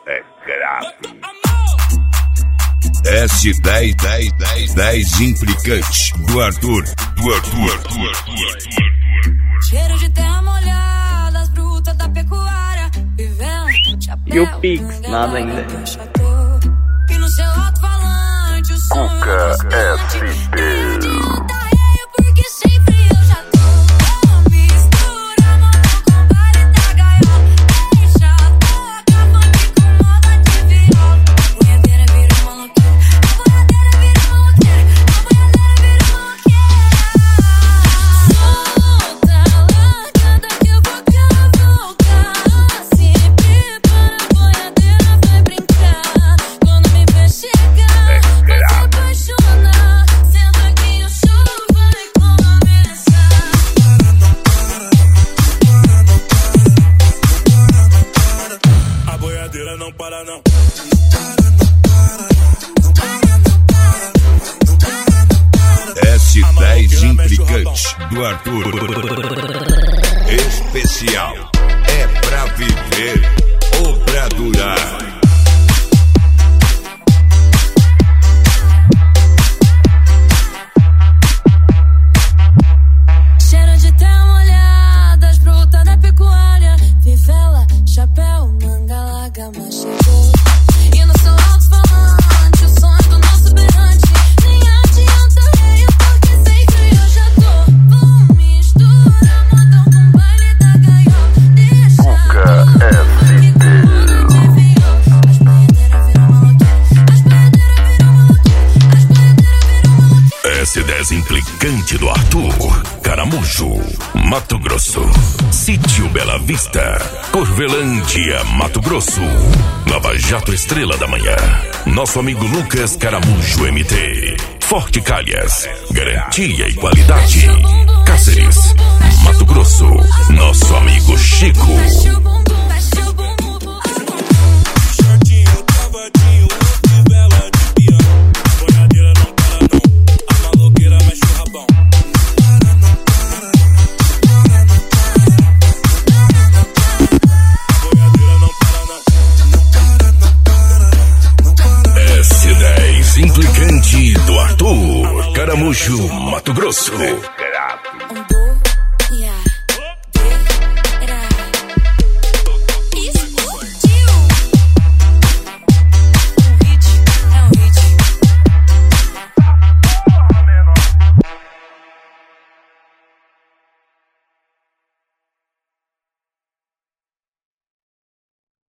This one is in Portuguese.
é grave. S10 implicante do Arthur. Cheiro de terra molhada, as brutas da pecuária, vivendo chapéu. E o Pix, nada ainda. E no seu alto-falante o som Cuca SP. porque sempre eu já tô. Mistura moda com baile da gaiola. Deixa tocar funk com moda de viola. A boiadeira vira maloqueira. A boiadeira vira maloqueira. A boiadeira vira maloqueira. Solta, largada que eu vou cavalgar. Se prepara, a boiadeira vai brincar. Quando me ver chegar, vai se apaixonar. Senta que o show vai começar. A boiadeira não para não. S10 implicante do Arthur. Especial. É pra viver ou pra durar. Cheiro de terra molhada, as brutas da pecuária, fivela, chapéu, manga larga, mas chegou. E no seu alto-falante, o sonho do nosso berrante. Nem adianta reio, porque sempre eu já tô. Vou misturar modão com baile da gaiola. Deixa tocar funk com moda de viola. As boiadeiras viram maloqueira. As boiadeiras viram maloqueira. As boiadeiras viram maloqueira. S10 implicante do Arthur. Caramujo, Mato Grosso. Sítio Bela Vista, Corvelândia, Mato Grosso. Lava Jato Estrela da Manhã. Nosso amigo Lucas Caramujo MT. Forte Calhas, garantia e qualidade. Cáceres, Mato Grosso. Nosso amigo Chico. Mexe o bumbum, mexe o bumbum. Shortinho, cavadinho, fivela de piano. A boiadeira não para não. A maloqueira mexe o rabão. S10 implicante do Arthur. Caramujo, Mato Grosso.